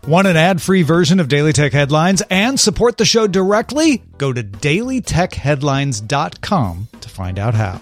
Want an ad-free version of Daily Tech Headlines and support the show directly? Go to dailytechheadlines.com to find out how.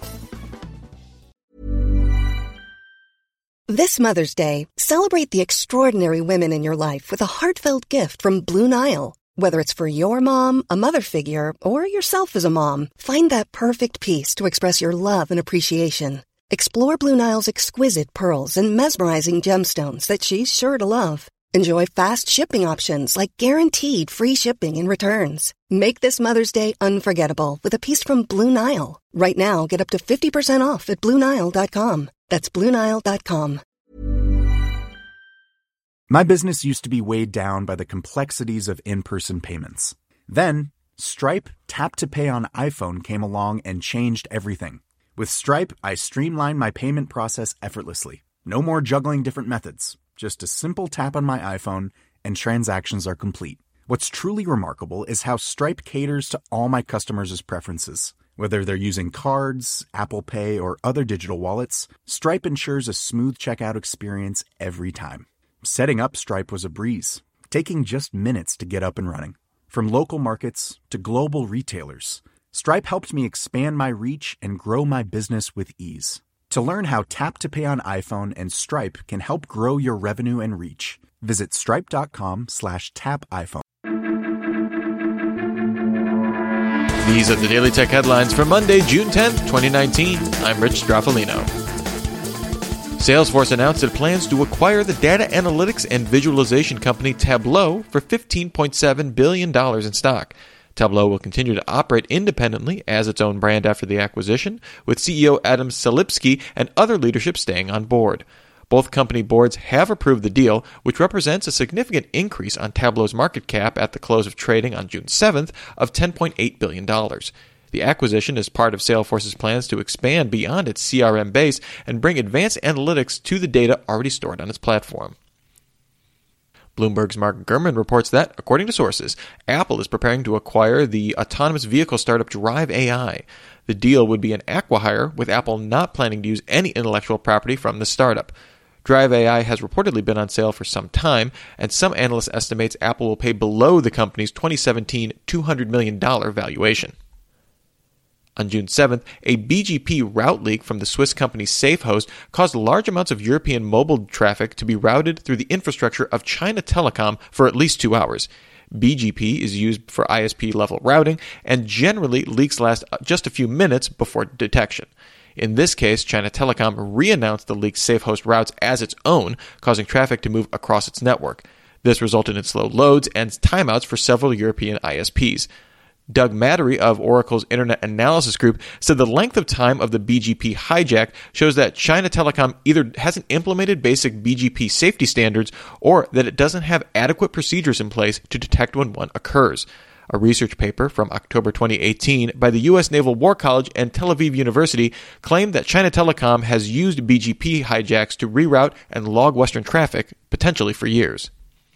This Mother's Day, celebrate the extraordinary women in your life with a heartfelt gift from Blue Nile. Whether it's for your mom, a mother figure, or yourself as a mom, find that perfect piece to express your love and appreciation. Explore Blue Nile's exquisite pearls and mesmerizing gemstones that she's sure to love. Enjoy fast shipping options like guaranteed free shipping and returns. Make this Mother's Day unforgettable with a piece from Blue Nile. Right now, get up to 50% off at BlueNile.com. That's BlueNile.com. My business used to be weighed down by the complexities of in-person payments. Then, Stripe Tap to Pay on iPhone came along and changed everything. With Stripe, I streamlined my payment process effortlessly. No more juggling different methods. Just a simple tap on my iPhone, and transactions are complete. What's truly remarkable is how Stripe caters to all my customers' preferences. Whether they're using cards, Apple Pay, or other digital wallets, Stripe ensures a smooth checkout experience every time. Setting up Stripe was a breeze, taking just minutes to get up and running. From local markets to global retailers, Stripe helped me expand my reach and grow my business with ease. To learn how Tap to Pay on iPhone and Stripe can help grow your revenue and reach, visit stripe.com/tapiphone. These are the Daily Tech Headlines for Monday, June 10th, 2019. I'm Rich Straffolino. Salesforce announced it plans to acquire the data analytics and visualization company Tableau for $15.7 billion in stock. Tableau will continue to operate independently as its own brand after the acquisition, with CEO Adam Selipsky and other leadership staying on board. Both company boards have approved the deal, which represents a significant increase on Tableau's market cap at the close of trading on June 7th of $10.8 billion. The acquisition is part of Salesforce's plans to expand beyond its CRM base and bring advanced analytics to the data already stored on its platform. Bloomberg's Mark Gurman reports that, according to sources, Apple is preparing to acquire the autonomous vehicle startup Drive AI. The deal would be an acqui-hire, with Apple not planning to use any intellectual property from the startup. Drive AI has reportedly been on sale for some time, and some analysts estimate Apple will pay below the company's 2017 $200 million valuation. On June 7th, a BGP route leak from the Swiss company Safehost caused large amounts of European mobile traffic to be routed through the infrastructure of China Telecom for at least 2 hours. BGP is used for ISP-level routing, and generally leaks last just a few minutes before detection. In this case, China Telecom re-announced the leaked Safehost routes as its own, causing traffic to move across its network. This resulted in slow loads and timeouts for several European ISPs. Doug Mattery of Oracle's Internet Analysis Group said the length of time of the BGP hijack shows that China Telecom either hasn't implemented basic BGP safety standards or that it doesn't have adequate procedures in place to detect when one occurs. A research paper from October 2018 by the U.S. Naval War College and Tel Aviv University claimed that China Telecom has used BGP hijacks to reroute and log Western traffic, potentially for years.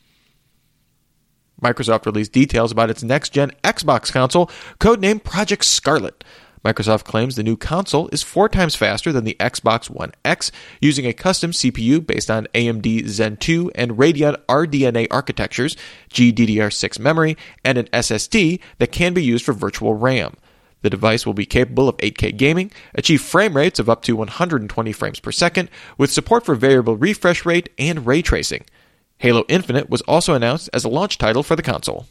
Microsoft released details about its next-gen Xbox console, codenamed Project Scarlet. Microsoft claims the new console is 4 times faster than the Xbox One X, using a custom CPU based on AMD Zen 2 and Radeon RDNA architectures, GDDR6 memory, and an SSD that can be used for virtual RAM. The device will be capable of 8K gaming, achieve frame rates of up to 120 frames per second, with support for variable refresh rate and ray tracing. Halo Infinite was also announced as a launch title for the console.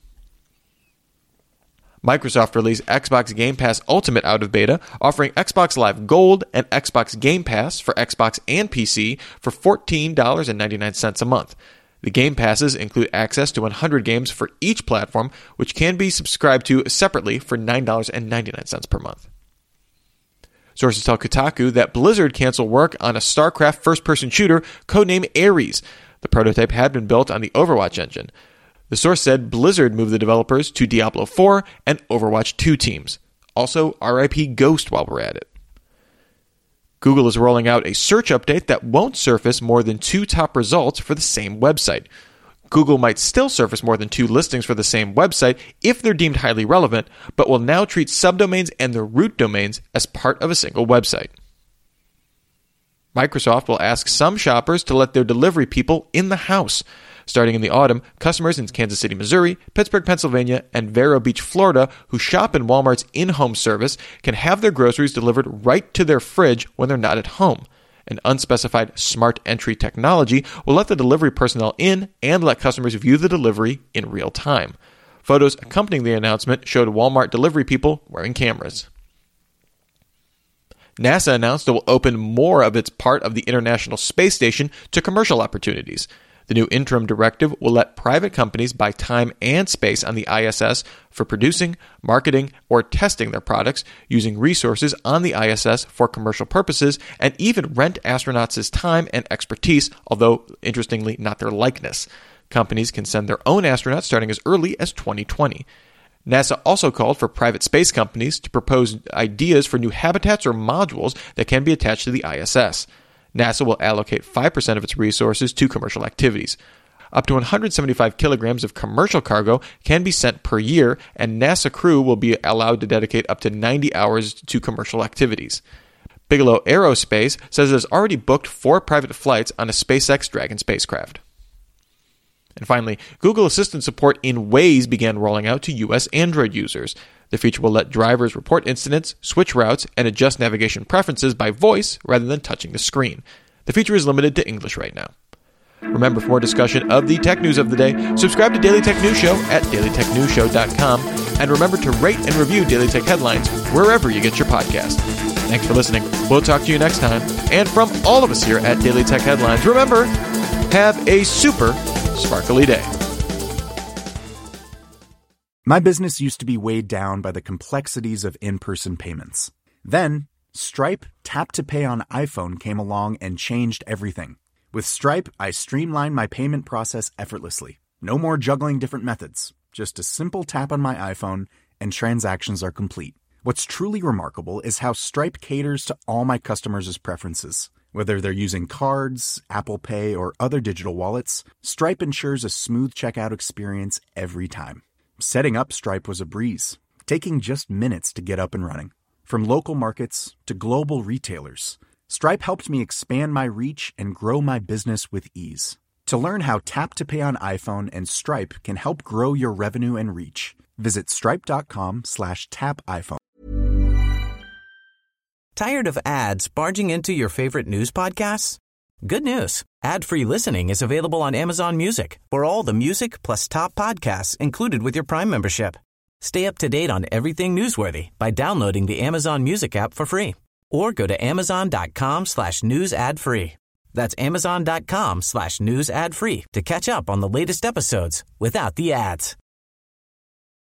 Microsoft released Xbox Game Pass Ultimate out of beta, offering Xbox Live Gold and Xbox Game Pass for Xbox and PC for $14.99 a month. The Game Passes include access to 100 games for each platform, which can be subscribed to separately for $9.99 per month. Sources tell Kotaku that Blizzard canceled work on a StarCraft first-person shooter codenamed Ares. The prototype had been built on the Overwatch engine. The source said Blizzard moved the developers to Diablo 4 and Overwatch 2 teams. Also, RIP Ghost while we're at it. Google is rolling out a search update that won't surface more than 2 top results for the same website. Google might still surface more than 2 listings for the same website if they're deemed highly relevant, but will now treat subdomains and their root domains as part of a single website. Microsoft will ask some shoppers to let their delivery people in the house. Starting in the autumn, customers in Kansas City, Missouri, Pittsburgh, Pennsylvania, and Vero Beach, Florida, who shop in Walmart's in-home service can have their groceries delivered right to their fridge when they're not at home. An unspecified smart entry technology will let the delivery personnel in and let customers view the delivery in real time. Photos accompanying the announcement showed Walmart delivery people wearing cameras. NASA announced it will open more of its part of the International Space Station to commercial opportunities. The new interim directive will let private companies buy time and space on the ISS for producing, marketing, or testing their products, using resources on the ISS for commercial purposes, and even rent astronauts' time and expertise, although, interestingly, not their likeness. Companies can send their own astronauts starting as early as 2020. NASA also called for private space companies to propose ideas for new habitats or modules that can be attached to the ISS. NASA will allocate 5% of its resources to commercial activities. Up to 175 kilograms of commercial cargo can be sent per year, and NASA crew will be allowed to dedicate up to 90 hours to commercial activities. Bigelow Aerospace says it has already booked 4 private flights on a SpaceX Dragon spacecraft. And finally, Google Assistant support in Waze began rolling out to U.S. Android users. The feature will let drivers report incidents, switch routes, and adjust navigation preferences by voice rather than touching the screen. The feature is limited to English right now. Remember, for more discussion of the tech news of the day, subscribe to Daily Tech News Show at dailytechnewsshow.com, and remember to rate and review Daily Tech Headlines wherever you get your podcast. Thanks for listening. We'll talk to you next time. And from all of us here at Daily Tech Headlines, remember, have a super sparkly day. My business used to be weighed down by the complexities of in-person payments. Then, Stripe Tap to Pay on iPhone came along and changed everything. With Stripe, I streamlined my payment process effortlessly. No more juggling different methods. Just a simple tap on my iPhone and transactions are complete. What's truly remarkable is how Stripe caters to all my customers' preferences. Whether they're using cards, Apple Pay, or other digital wallets, Stripe ensures a smooth checkout experience every time. Setting up Stripe was a breeze, taking just minutes to get up and running. From local markets to global retailers, Stripe helped me expand my reach and grow my business with ease. To learn how Tap to Pay on iPhone and Stripe can help grow your revenue and reach, visit stripe.com/tapiphone. Tired of ads barging into your favorite news podcasts? Good news. Ad-free listening is available on Amazon Music for all the music plus top podcasts included with your Prime membership. Stay up to date on everything newsworthy by downloading the Amazon Music app for free or go to amazon.com/news ad free. That's amazon.com/news ad free to catch up on the latest episodes without the ads.